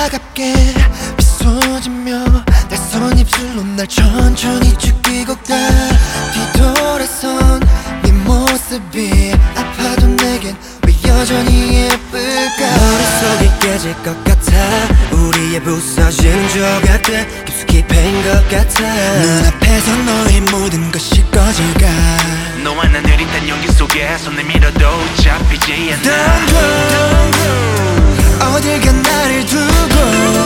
차갑게 미소 지며 낯선 입술로 날 천천히 죽이고 가. 뒤돌아선 네 모습이 아파도 내겐 왜 여전히 예쁠까. 머릿속이 깨질 것 같아. 우리의 부서지는 조각들 깊숙이 패인 것 같아. 눈앞에서 너의 모든 것이 꺼져가. 너와 난 흐릿한 연기 속에 손을 밀어도 잡히지 않아. Don't go 어딜 가 나를 두고.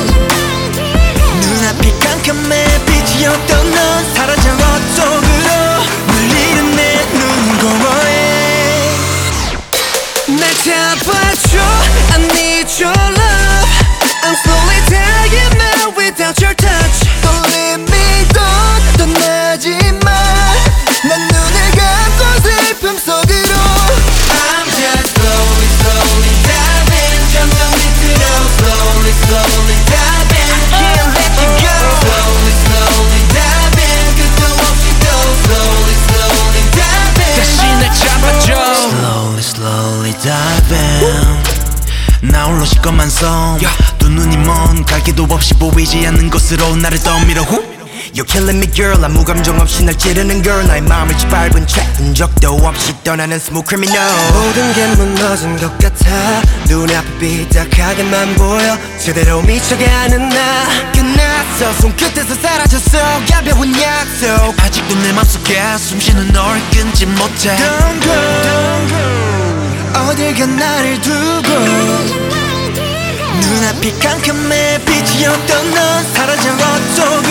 눈앞이 깜깜해 빛이 없던 넌 사라져 어쪽으로. 물리는 내 눈공허해. 날 잡아줘 I need your love. I'm slowly dying now without your touch. Don't leave me down 떠나지 마. 난 눈을 감고 슬픔 속으로. I'm just slowly slowly diving. 점점 밑으로 slowly slowly diving. I can't let you go. Slowly slowly diving. 끝도 없이 또 slowly slowly diving. 다시 날 잡아줘. Slowly slowly diving. 나 홀로 시꺼먼 섬. 두 눈이 먼 갈 길도 없이 보이지 않는 곳으로 나를 떠밀어. You're killing me girl. 아무 감정 없이 날 찌르는 girl. 나의 마음을 짓밟은 채 흔적도 없이 떠나는 smooth criminal. 모든 게 무너진 것 같아. 눈앞이 삐딱하게만 보여. 제대로 미쳐가는 나. 끝났어 손끝에서 사라졌어. 가벼운 약속. 아직도 내 맘속에 숨쉬는 널 끊지 못해. Don't go 어딜 가 나를 두고. 눈앞이 깜깜해 빛이 없던 넌 사라져 어쩌고.